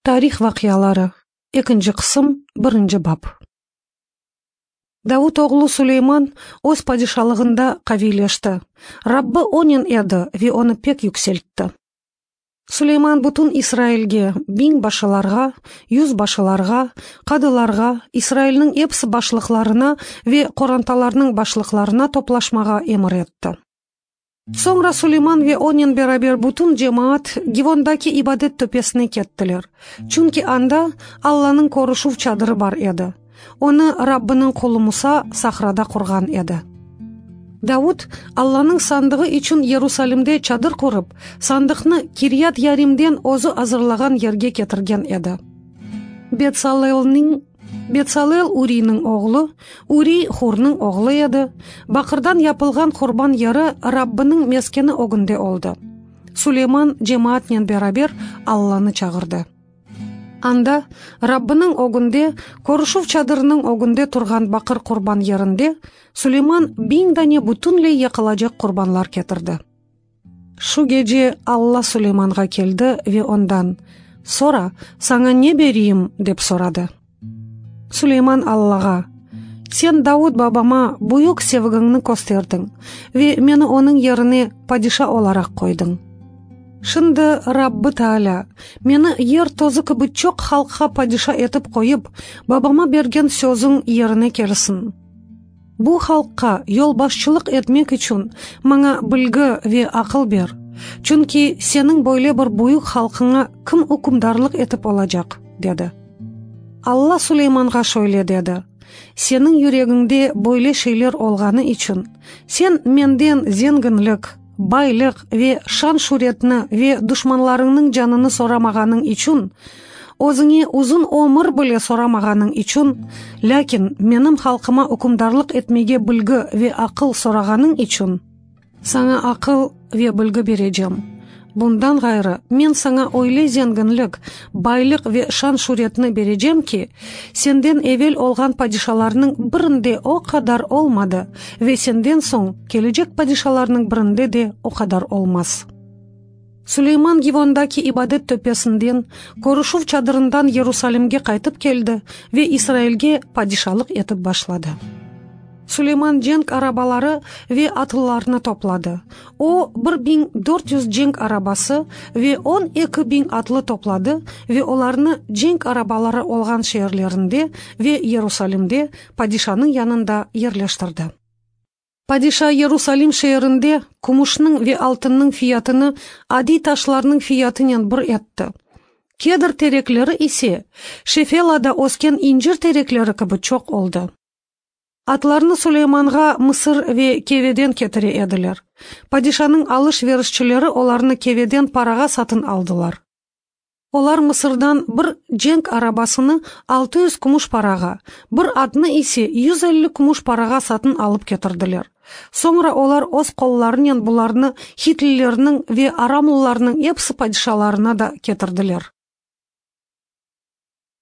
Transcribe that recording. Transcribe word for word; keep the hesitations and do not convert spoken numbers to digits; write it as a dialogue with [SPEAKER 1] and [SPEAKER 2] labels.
[SPEAKER 1] Тарих вакыялары. Экинчи кысым, биринчи бап. Давуд оглу Сулейман өз падишалыгында кавийлешти. Раббы онен эди ве оны пек юкселтти. Сулейман бутун Исраилге, биң башыларга, юз башыларга, кадыларга, Исраилнин эпс башлыкларына ве коранталарнын башлыкларына топлашмага эмир этти. Соңра Сулейман ве онен берабер бутун жемаат Гивондаки ибадет төпесине кеттилер. Чунки анда Алланын корушув чадыры бар эди. Оны Раббынын колу Муса сахрада курган эди. Давуд Алланын сандыгы үчүн Иерусалимде чадыр куруп, сандыкны Кирьят Яримден өзү азырлаган жерге кетирген эди. Бетсалелнин Бетсалел Уринин оглу, Ури Хурнын оглу эди. Бакырдан япылган курбан жары Раббынын мескени огунде олду. Сулейман жемаатнен берабер Алланы чагырды. Анда Раббынын огунде, корушув чадырынын огунде турган бакыр курбан жеринде Сулейман биң дане бутунлей якылажак курбанлар кетирди. Шу кече Алла Сулейманга келди ве ондан: "Сора, сага не берейин?" деп сурады. Сулейман Аллага: "Сен Давуд бабама буюк севгиңни көстөрдүң ве мени онун жерине падиша оларак койдуң. Шынды Раббы Таала мени ер тозы кыбы чок халкка падиша этип коюп, бабама берген сөзүң жерине келсин. Бу халкка жол башчылык этмек үчүн мага билги ве акыл бер. Чунки сенин бойле бир буюк халкыңа ким укумдарлык этип олажак?" деди. Алла Сулейманга шойле деди: "Сенин жүрөгүңдө бойле шейлер олганы үчүн сен менден зеңгинлик, байлык ве шан шуретни ве душманларыңнын жаныны сорамаганың үчүн, өзүңө узун өмүр беле сорамаганың үчүн, лакин менин халкыма укумдарлык этмеге билги ве акыл сораганың үчүн сага акыл ве билги бережем. Bundan gayrı men sana öyle zengинlik, байлык ve şan şuretini bereceğim ki senden evvel olgan padişalarının birinde o kadar olmadı ve senden son gelecek padişalarının birinde de o kadar olmaz." Süleyman Givondaki ibadet töpesinden, koruşuv çadırından Yerusalimge kaytıp geldi ve İsrailge padişalık etip başladı. Süleyman cenk arabaları ve atlılarını topladı. O bir bin dört yüz cenk arabası ve on iki bin atlı topladı ve onlarını cenk arabaları olgan şehirlerinde ve Yerusalim'de padişanın yanında yerleştirdi. Padişah Yerusalim şehrinde kumuşnun ve altının fiyatını adi taşlarının fiyatından bir etti. Kedr terekleri ise Şefelada osken incir terekleri gibi çok oldu. Atlarını Süleymanға Mısır ve Keveden ketire ediler. Padişanın alış-verişçileri onlarını Keveden paraga satın aldılar. Olar Mısırdan bir cenk arabasını altı yüz kumuş paraga, bir atını ise yüz elli kumuş paraga satın alıp getirdiler. Sonra olar öz kollarının bularını Hitlilerinin ve Aramlılarının hepsi padişalarına da getirdiler.